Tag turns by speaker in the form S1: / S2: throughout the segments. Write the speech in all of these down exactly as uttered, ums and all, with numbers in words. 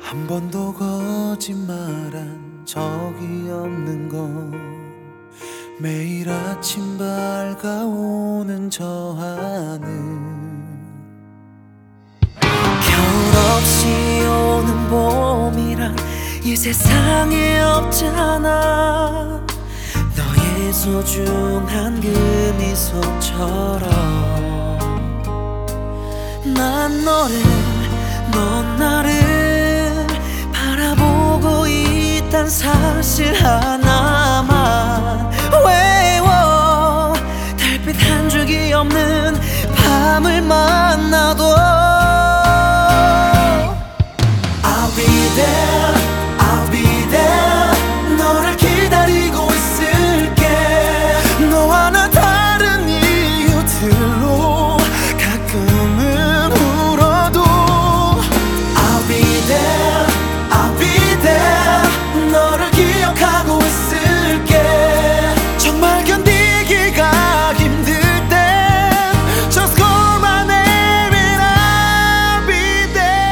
S1: 한 번도 거짓말한 적이 없는 건 매일 아침 밝아오는 저 하늘,
S2: 겨울 없이 오는 봄이란 이 세상에 없잖아. 너의 소중한 그 미소처럼 난 너를, 넌 나를 바라보고 있단 사실 하나만 외워. 달빛 한 줄기 없는 밤을 만나도
S1: I'll be there, I'll be there. 너를 기다리고 있을게. 너와 나 다른 이유들로 가끔은 울어도 I'll be there, I'll be there. 너를 기억하고 있을게. 정말 견디기가 힘들 땐 Just call my name and I'll be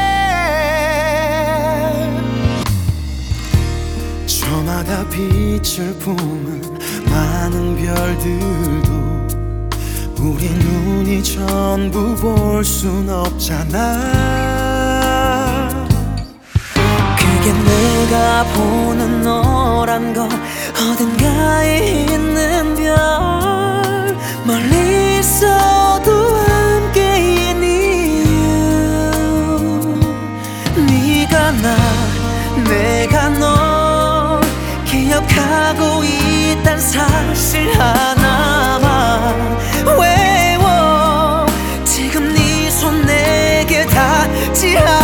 S1: there. 저마다 빛을 품은 많은 별들도 우리 눈이 전부 볼 순 없잖아.
S2: 그게 내가 보는 너란 건 어딘가에 있는 별, 멀리 있어도 함께인 이유. 네가 나, 내가 너 기억하고 있단 사실 하나만 외워. 지금 네 손 내게 닿지 않아.